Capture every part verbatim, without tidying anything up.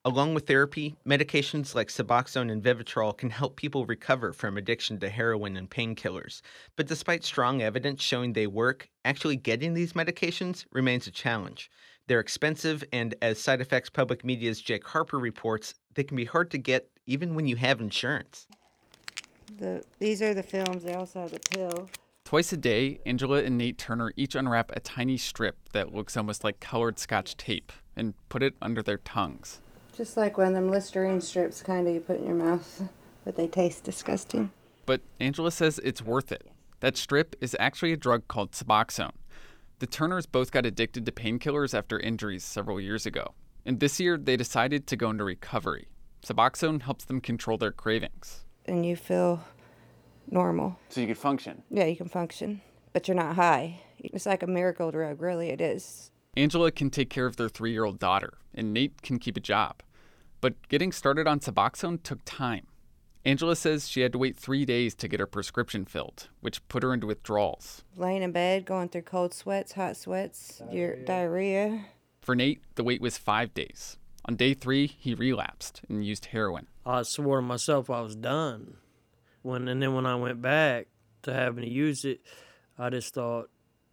Along with therapy, medications like Suboxone and Vivitrol can help people recover from addiction to heroin and painkillers. But despite strong evidence showing they work, actually getting these medications remains a challenge. They're expensive, and as Side Effects Public Media's Jake Harper reports, they can be hard to get even when you have insurance. The, these are the films. They also have the pill. Twice a day, Angela and Nate Turner each unwrap a tiny strip that looks almost like colored Scotch tape and put it under their tongues. Just like one of them Listerine strips kind of you put in your mouth, but they taste disgusting. But Angela says it's worth it. That strip is actually a drug called Suboxone. The Turners both got addicted to painkillers after injuries several years ago. And this year, they decided to go into recovery. Suboxone helps them control their cravings. And you feel normal. So you can function? Yeah, you can function, but you're not high. It's like a miracle drug, really, it is. Angela can take care of their three-year-old daughter, and Nate can keep a job. But getting started on Suboxone took time. Angela says she had to wait three days to get her prescription filled, which put her into withdrawals. Laying in bed, going through cold sweats, hot sweats, your diarrhea. For Nate, the wait was five days. On day three, he relapsed and used heroin. I swore to myself I was done. When and then when I went back to having to use it, I just thought,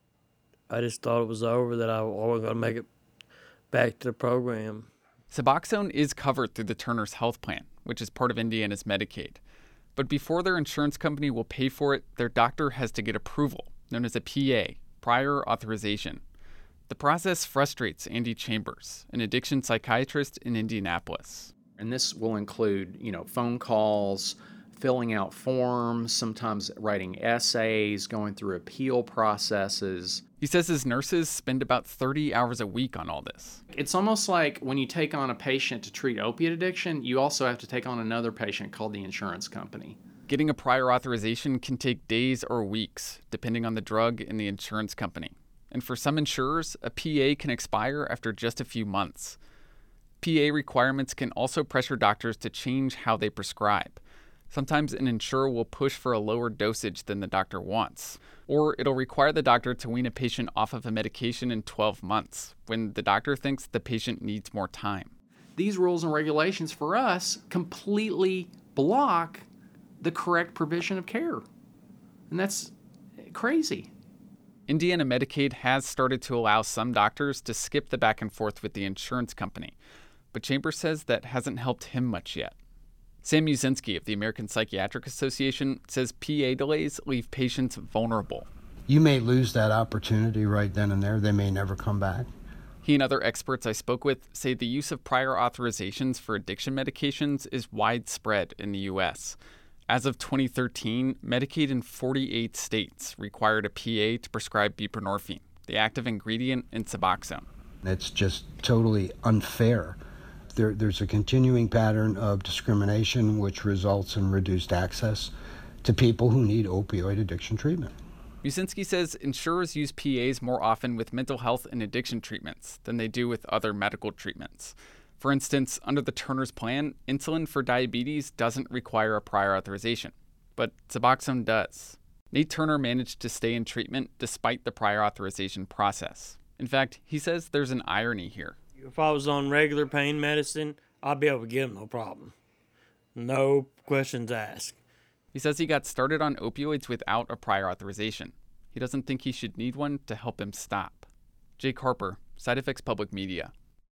I just thought it was over, that I wasn't going to make it back to the program. Suboxone is covered through the Turner's health plan, which is part of Indiana's Medicaid. But before their insurance company will pay for it, their doctor has to get approval, known as a P A, prior authorization. The process frustrates Andy Chambers, an addiction psychiatrist in Indianapolis. And this will include, you know, phone calls, filling out forms, sometimes writing essays, going through appeal processes. He says his nurses spend about thirty hours a week on all this. It's almost like when you take on a patient to treat opiate addiction, you also have to take on another patient called the insurance company. Getting a prior authorization can take days or weeks, depending on the drug and the insurance company. And for some insurers, a P A can expire after just a few months. P A requirements can also pressure doctors to change how they prescribe. Sometimes an insurer will push for a lower dosage than the doctor wants, or it'll require the doctor to wean a patient off of a medication in twelve months when the doctor thinks the patient needs more time. These rules and regulations for us completely block the correct provision of care. And that's crazy. Indiana Medicaid has started to allow some doctors to skip the back and forth with the insurance company, but Chambers says that hasn't helped him much yet. Sam Musinski of the American Psychiatric Association says P A delays leave patients vulnerable. You may lose that opportunity right then and there. They may never come back. He and other experts I spoke with say the use of prior authorizations for addiction medications is widespread in the U S. As of twenty thirteen, Medicaid in forty-eight states required a P A to prescribe buprenorphine, the active ingredient in Suboxone. It's just totally unfair. There, there's a continuing pattern of discrimination which results in reduced access to people who need opioid addiction treatment. Musinski says insurers use P As more often with mental health and addiction treatments than they do with other medical treatments. For instance, under the Turner's plan, insulin for diabetes doesn't require a prior authorization, but Suboxone does. Nate Turner managed to stay in treatment despite the prior authorization process. In fact, he says there's an irony here. If I was on regular pain medicine, I'd be able to get them, no problem. No questions asked. He says he got started on opioids without a prior authorization. He doesn't think he should need one to help him stop. Jake Harper, Side Effects Public Media.